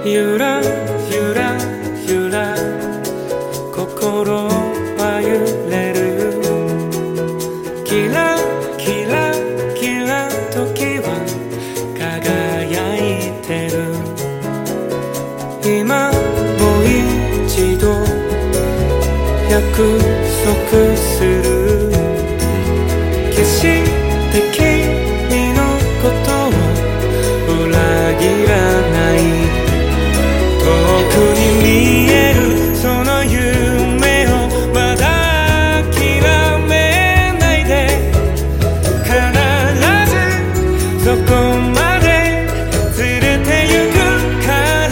ゆらゆらゆら心は揺れる。キラキラキラ時は輝いてる。今もう一度約束する。決して君のことを裏切らない。遠くに見えるその夢をまだ諦めないで。必ずそこまで連れて行くから。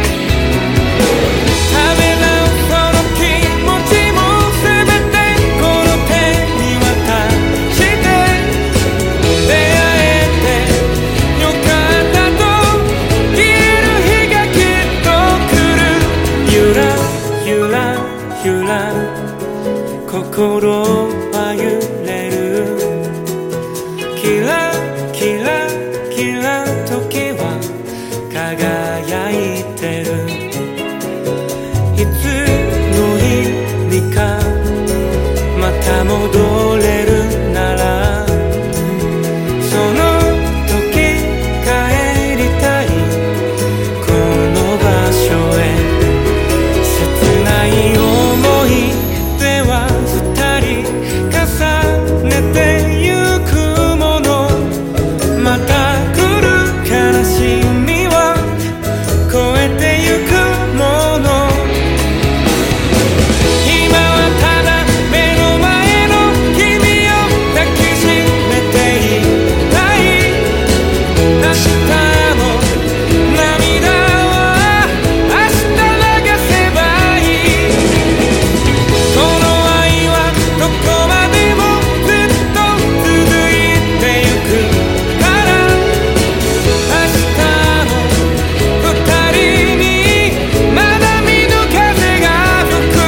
ためらうその気持ちも全てこの手に渡して出会えてよかったと言える日がきっと来る。ゆらゆらゆら心は揺れる。キラキラキラ時は輝いてる。いつの日にかまた戻れるならその時帰りたいこの場所へ。切ない思い出は二人重ねてゆくもの。また来る悲しみは越えてゆくもの。今はただ目の前の君を抱きしめていたい。明日の涙は明日流せばいい。この愛はどこまでもずっと続いてゆくから。明日の二人にまだ見ぬ風が吹く。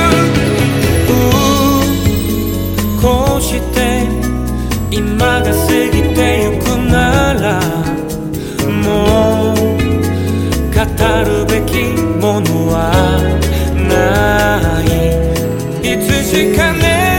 こうして今が過ぎてゆくならもう語るべきものはない。いつしかね